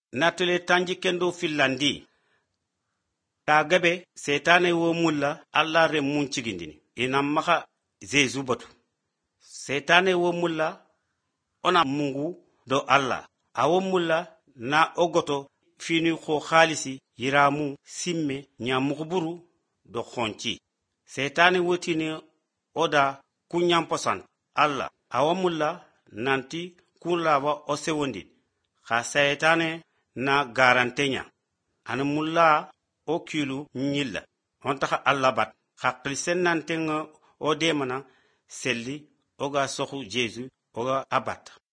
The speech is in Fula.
natule tanji kendo filandi ta gabe setane wo mulla alla re mun cigindini ina maka Jesu batu setane wo mulla ona mungu do alla awo mulla na ogoto fini ko khalisi yiramu simme nyamukuburu do khonci setane wotini oda kunyamposan alla awo mulla nanti kunlaba osewondi kha setane na garantenya ana mulla o kilu nyilla onta alla bat kha krisen nantenga o demana selli oga sohu Jesu oga abat